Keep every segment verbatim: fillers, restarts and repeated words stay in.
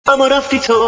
اما رفتی تو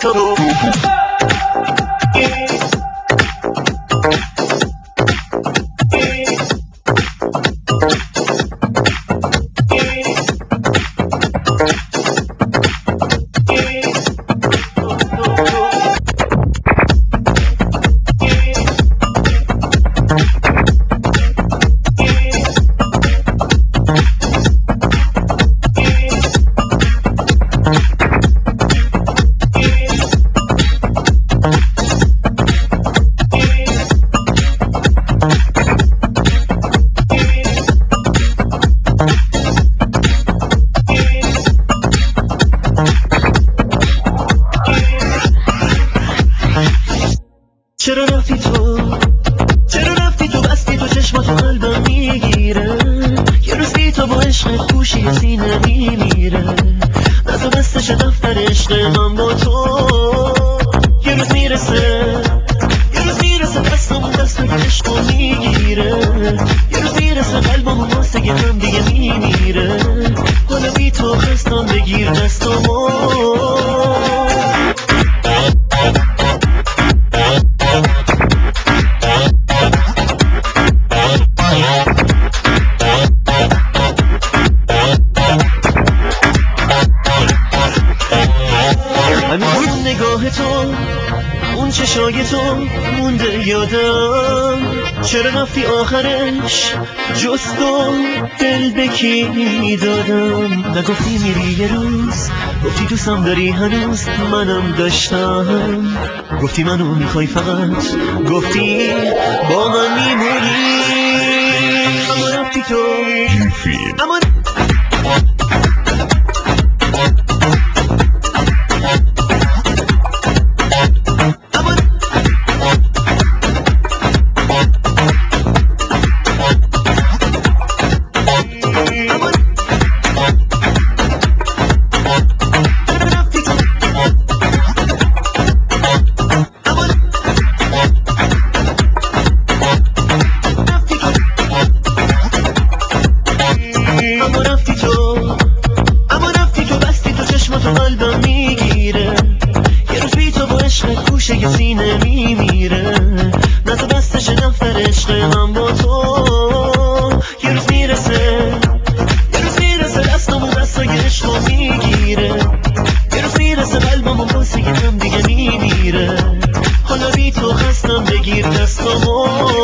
چرا رفتی تو چرا رفتی تو بستی تو چشماتو قلبم میگیره یه روز بی تو با عشقت گوشی سینه میمیره نزو دستش دفتر عشق من با تو یه روز میرسه یه روز میرسه دستمون دست رو عشقو میگیره یه روز میرسه قلبمون واسه هم دیگه میمیره حالا بی تو خستم بگیر دستمو همین نگاه تو اون چشای تو مونده یادم چرا رفتی آخرش جز تو دل به کی دادم نگفتی میری یه روز گفتی دوستم داری هنوز منم داشتم گفتی منو میخوای فقط گفتی با من میمونی اما رفتی تو اما اما رفتی تو اما رفتی تو بستی تو چشماتو قلبم میگیره یه روز بی تو با عشقت گوشه یه سینه میمیره نه تو دستش دفتر عشق من با تو یه روز میرسه یه روز میرسه دستمون دستای عشقو میگیره یه روز میرسه قلبمون واسه هم دیگه میمیره حالا بی تو خستم بگیر دستمو